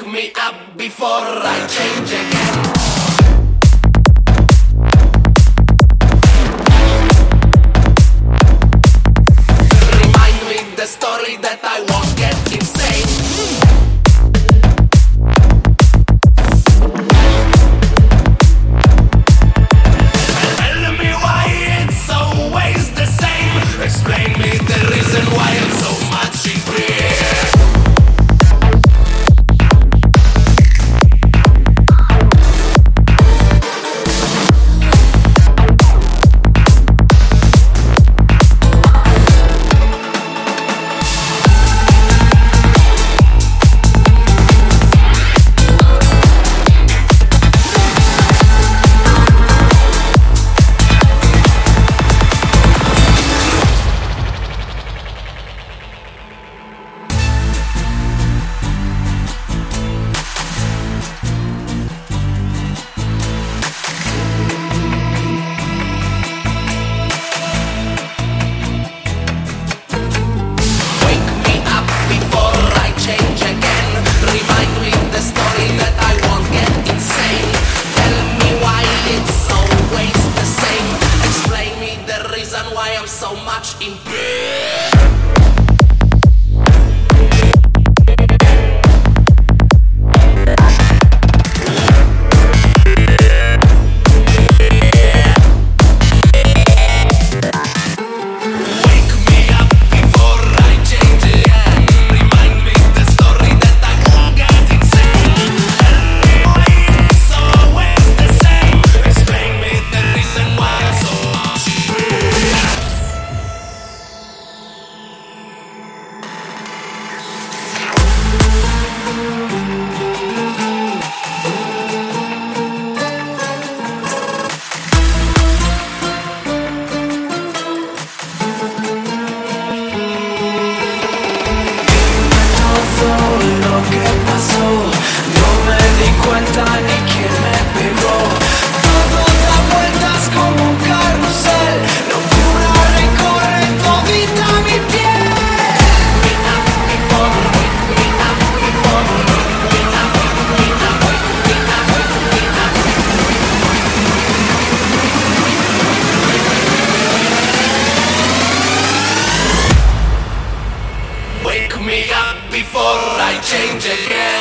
me up before I change again. Remind me the story that I won't get insane. Tell me why it's always the same. Explain me the reason why I'm so much in fear. Why I'm so much in pain. Wake me up before I change again.